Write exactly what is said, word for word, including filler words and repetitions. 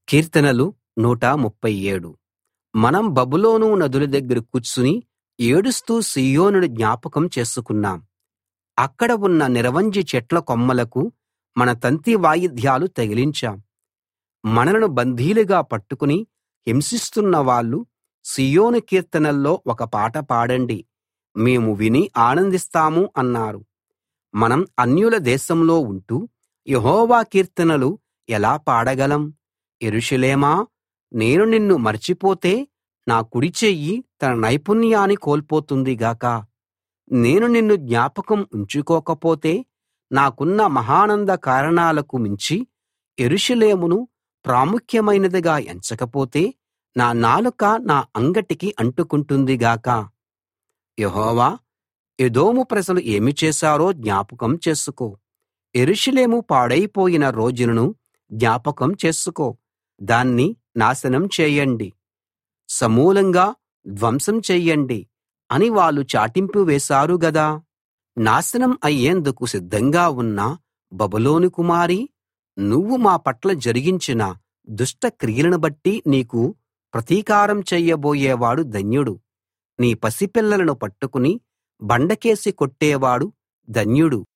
కీర్తనలు నూట ముప్ఫై ఏడు. మనం బబులోను నదుల దగ్గర కూర్చుని ఏడుస్తూ సీయోనును జ్ఞాపకం చేసుకున్నాం. అక్కడ ఉన్న నిరవంజి చెట్ల కొమ్మలకు మన తంతి వాయిద్యాలు తగిలించాం. మనలను బందీలుగా పట్టుకుని హింసిస్తున్న వాళ్ళు సీయోను కీర్తనల్లో ఒక పాట పాడండి, మేము విని ఆనందిస్తాము అన్నారు. మనం అన్యుల దేశంలో ఉంటూ యెహోవా కీర్తనలు ఎలా పాడగలం? యెరూషలేమా, నేను నిన్ను మరచిపోతే నా కుడిచెయ్యి తన నైపుణ్యాన్ని కోల్పోతుంది గాక. నేను నిన్ను జ్ఞాపకం ఉంచుకోకపోతే నాకున్న మహానంద కారణాలకు మించి యెరూషలేమును ప్రాముఖ్యమైనదిగా ఎంచకపోతే నా నాలుక నా అంగటికి అంటుకుంటుంది గాక. యెహోవా, ఎదోము ప్రజలు ఏమి చేశారో జ్ఞాపకం చేసుకో. యెరూషలేము పాడైపోయిన రోజులను జ్ఞాపకం చేసుకో. దాన్ని నాశనం చేయండి, సమూలంగా ధ్వంసం చెయ్యండి అని వాళ్ళు చాటింపు వేశారు గదా. నాశనం అయ్యేందుకు సిద్ధంగా ఉన్న బబులోను కుమారీ, నువ్వు మా పట్ల జరిగించిన దుష్ట క్రియలను బట్టి నీకు ప్రతీకారం చెయ్యబోయేవాడు ధన్యుడు. నీ పసిపిల్లలను పట్టుకుని బండకేసి కొట్టేవాడు ధన్యుడు.